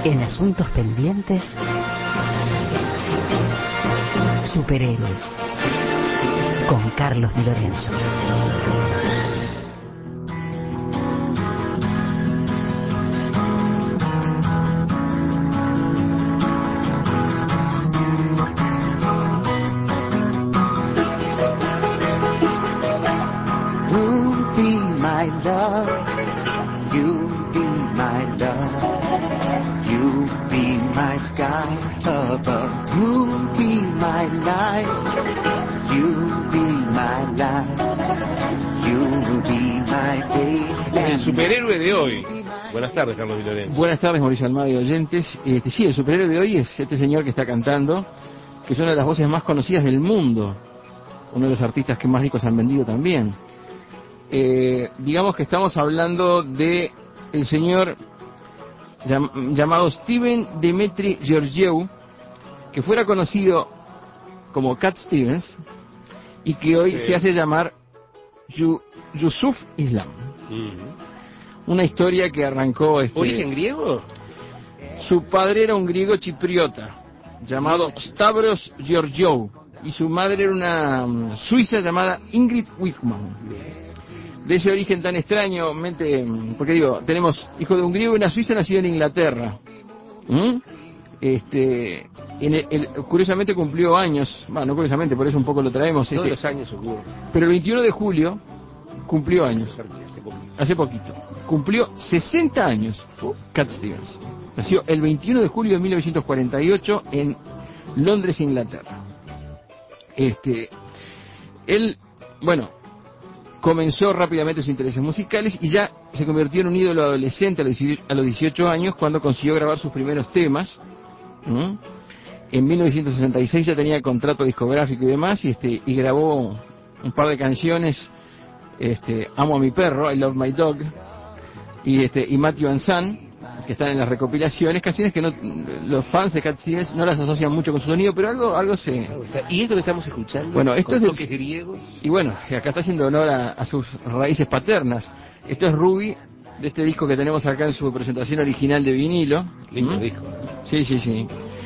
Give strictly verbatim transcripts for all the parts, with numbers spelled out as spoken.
En asuntos pendientes, superhéroes, con Carlos Di Lorenzo. El superhéroe de hoy. Buenas tardes, Carlos Di Lorenzo. Buenas tardes, Mauricio Almada y oyentes. Este, sí, el superhéroe de hoy es este señor que está cantando, que es una de las voces más conocidas del mundo, uno de los artistas que más discos han vendido también. Eh, digamos que estamos hablando de el señor llam, llamado Steven Demetri Georgiou, que fuera conocido como Cat Stevens y que hoy sí. se hace llamar Yu, Yusuf Islam. Mm. Una historia que arrancó... Este, ¿Origen griego? Su padre era un griego chipriota llamado Stavros Georgiou y su madre era una um, suiza llamada Ingrid Wickman. De ese origen tan extraño, mente, porque digo, tenemos hijo de un griego y una suiza nacida en Inglaterra. ¿Mm? Este, en el, el, curiosamente cumplió años, bueno, no curiosamente, por eso un poco lo traemos. Todos este, los años ocurre. Pero el veintiuno de julio cumplió años. Hace poquito. Hace poquito. Cumplió sesenta años Cat Stevens. Nació el veintiuno de julio de mil novecientos cuarenta y ocho en Londres, Inglaterra. Este, él, bueno, comenzó rápidamente sus intereses musicales y ya se convirtió en un ídolo adolescente a los dieciocho años cuando consiguió grabar sus primeros temas. ¿Mm? En mil novecientos sesenta y seis ya tenía contrato discográfico y demás y, este, y grabó un par de canciones, este, Amo a mi perro, I Love My Dog, y, este, y Matthew and Son, que están en las recopilaciones, canciones que no, los fans de Cat Stevens no las asocian mucho con su sonido, pero algo algo se... ¿Y esto que estamos escuchando? Bueno, esto es toques griegos. Y bueno, acá está haciendo honor a, a sus raíces paternas. Esto es Ruby, de este disco que tenemos acá en su presentación original de vinilo. Lindo ¿Mm? disco. Sí, sí, sí.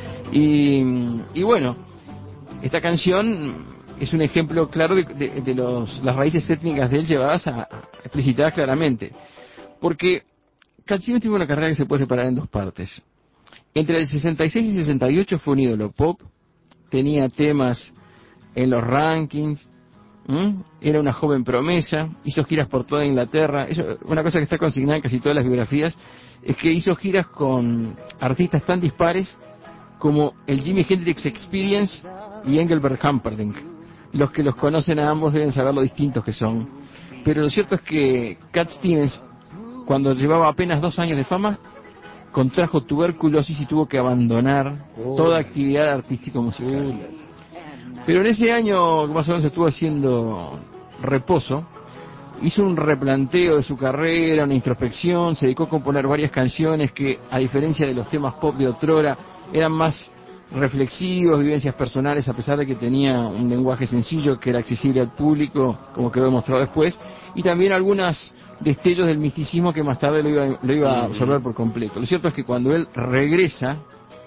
Y, y bueno, esta canción es un ejemplo claro de, de, de los, las raíces étnicas de él llevadas a, a explicitadas claramente. Porque Cat Stevens tuvo una carrera que se puede separar en dos partes. Entre el sesenta y seis y sesenta y ocho fue un ídolo pop, tenía temas en los rankings, ¿Mm? era una joven promesa, hizo giras por toda Inglaterra. Eso, una cosa que está consignada en casi todas las biografías es que hizo giras con artistas tan dispares como el Jimi Hendrix Experience y Engelbert Humperdinck. Los que los conocen a ambos deben saber lo distintos que son. Pero lo cierto es que Cat Stevens, cuando llevaba apenas dos años de fama, contrajo tuberculosis y tuvo que abandonar oh. toda actividad artística musical. Pero en ese año, más o menos, estuvo haciendo reposo, hizo un replanteo de su carrera, una introspección, se dedicó a componer varias canciones que, a diferencia de los temas pop de otrora, eran más reflexivos, vivencias personales, a pesar de que tenía un lenguaje sencillo que era accesible al público, como quedó demostrado después, y también algunos destellos del misticismo que más tarde lo iba, lo iba a absorber por completo. Lo cierto es que cuando él regresa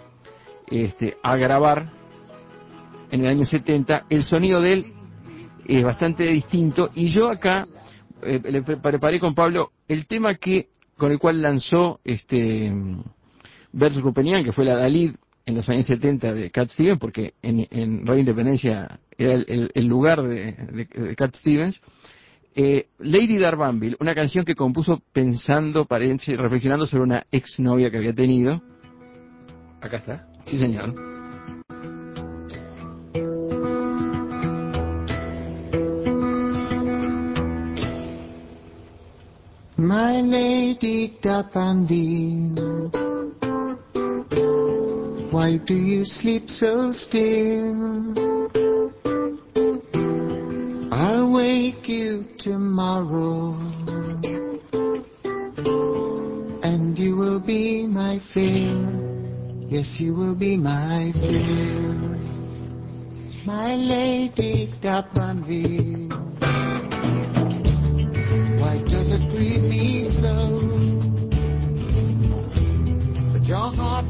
este, a grabar en el año setenta, el sonido de él es bastante distinto, y yo acá eh, le preparé con Pablo el tema que con el cual lanzó este Vers Rupenian, que fue la Dalid en los años setenta de Cat Stevens, porque en, en Radio Independencia era el, el, el lugar de, de, de Cat Stevens. eh, Lady Darbanville, una canción que compuso pensando, parece, reflexionando sobre una ex novia que había tenido. Acá está. Sí, señor. My Lady Darbanville, why do you sleep so still? I'll wake you tomorrow, and you will be my fill. Yes, you will be my fill. My Lady Darbanville, why does it grieve me so that your heart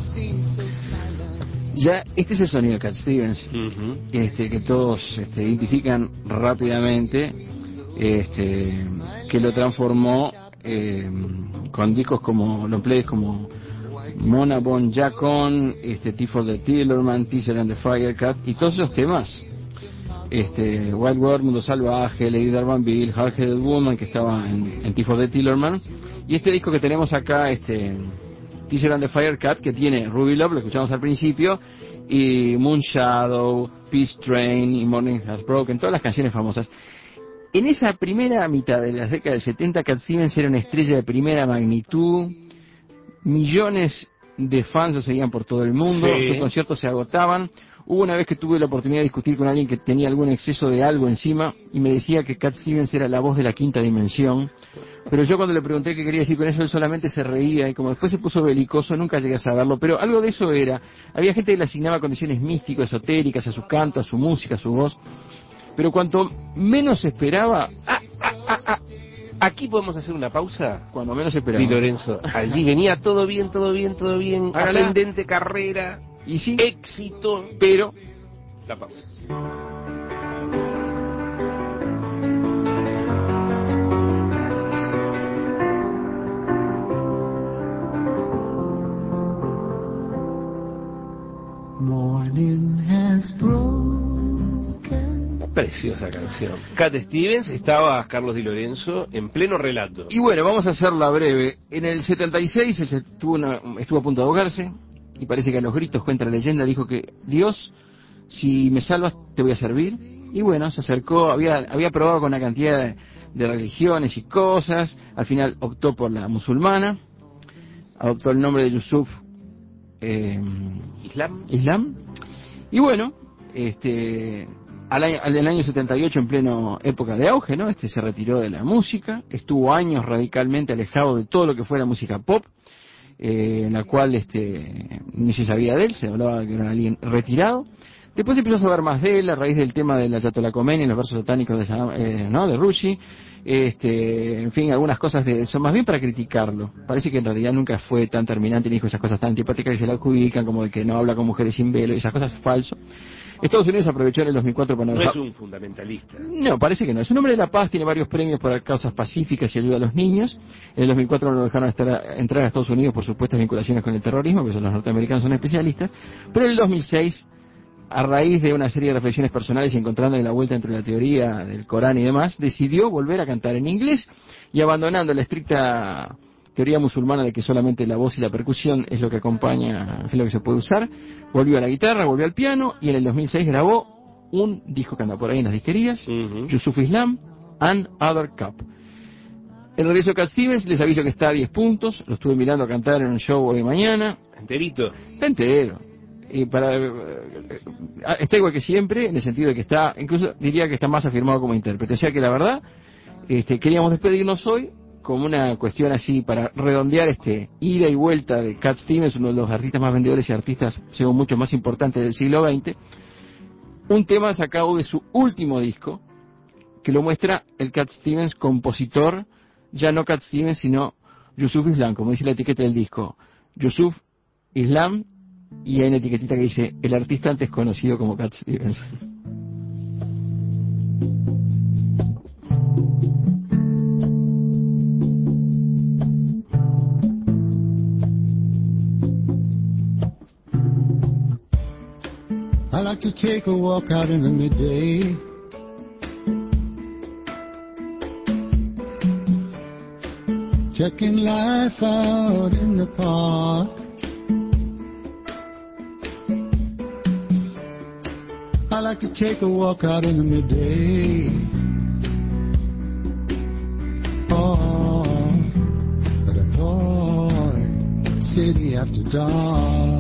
Ya, este es el sonido de Cat Stevens, Uh-huh. este, que todos este, identifican rápidamente, este, que lo transformó eh, con discos como, long plays como Mona Bon Jacon, este, T for the Tillerman, Teaser and the Firecat, y todos esos temas. Este, Wild World, Mundo Salvaje, Lady Darvanville, Hard Headed Woman, que estaba en, en T for the Tillerman, y este disco que tenemos acá, este, Teaser and the Firecat, que tiene Ruby Love, lo escuchamos al principio, y Moon Shadow, Peace Train y Morning Has Broken, todas las canciones famosas. En esa primera mitad de las décadas del setenta, Cat Stevens era una estrella de primera magnitud, millones de fans lo seguían por todo el mundo, Sí. sus conciertos se agotaban. Hubo una vez que tuve la oportunidad de discutir con alguien que tenía algún exceso de algo encima y me decía que Cat Stevens era la voz de la quinta dimensión, pero yo cuando le pregunté qué quería decir con eso, él solamente se reía y como después se puso belicoso nunca llegué a saberlo, pero algo de eso era. Había gente que le asignaba condiciones místicas, esotéricas a su canto, a su música, a su voz, pero cuanto menos esperaba, Ah, ah, ah, ah. Aquí podemos hacer una pausa. cuando menos esperaba. Di Lorenzo, allí venía todo bien, todo bien, todo bien, Hágala. ascendente carrera, Y sí, éxito, pero la pausa. Morning has broken. Preciosa canción. Cat Stevens, estaba Carlos Di Lorenzo en pleno relato. Y bueno, vamos a hacerla breve. En el setenta y seis él estuvo, una- estuvo a punto de ahogarse y parece que a los gritos, cuenta la leyenda, dijo que Dios, si me salvas te voy a servir. Y bueno, se acercó, había, había probado con una cantidad de, de religiones y cosas, al final optó por la musulmana, adoptó el nombre de Yusuf eh, Islam. Islam. Y bueno, este, al año, al, el año setenta y ocho, en pleno época de auge, ¿no? Este se retiró de la música, estuvo años radicalmente alejado de todo lo que fuera música pop, eh, en la cual este, ni se sabía de él, se hablaba de que era alguien retirado. Después empezó a saber más de él a raíz del tema de la Ayatollah y los versos satánicos de, Sa- eh, ¿no? de Rushdie. Este, en fin, algunas cosas de son más bien para criticarlo. Parece que en realidad nunca fue tan terminante ni dijo esas cosas tan antipáticas que se la adjudican, como de que no habla con mujeres sin velo, y esas cosas es falso. Estados Unidos aprovechó en el dos mil cuatro para... No es un fundamentalista. No, parece que no. Es un hombre de la paz, tiene varios premios para causas pacíficas y ayuda a los niños. En el dos mil cuatro no lo dejaron estar, entrar a Estados Unidos por supuestas vinculaciones con el terrorismo, que son los norteamericanos son especialistas. Pero en el dos mil seis, a raíz de una serie de reflexiones personales y encontrando la vuelta entre la teoría del Corán y demás, decidió volver a cantar en inglés y abandonando la estricta teoría musulmana de que solamente la voz y la percusión es lo que acompaña, es lo que se puede usar, volvió a la guitarra, volvió al piano y en el dos mil seis grabó un disco que anda por ahí en las disquerías, Uh-huh. Yusuf Islam and Other Cup. El regreso de Cat Stevens, les aviso que está a diez puntos, lo estuve mirando a cantar en un show hoy mañana, Enterito. está entero. Y para, eh, eh, está igual que siempre, en el sentido de que está, incluso diría que está más afirmado como intérprete. O sea que la verdad, este, queríamos despedirnos hoy como una cuestión así para redondear este ida y vuelta de Cat Stevens, uno de los artistas más vendedores y artistas, según muchos, más importantes del siglo veinte. Un tema sacado de su último disco, que lo muestra el Cat Stevens compositor, ya no Cat Stevens, sino Yusuf Islam, como dice la etiqueta del disco. Yusuf Islam, y hay una etiquetita que dice el artista antes conocido como Cat Stevens. I like to take a walk out in the midday. Checking life out in the park. I like to take a walk out in the midday. Oh, but avoid city after dark.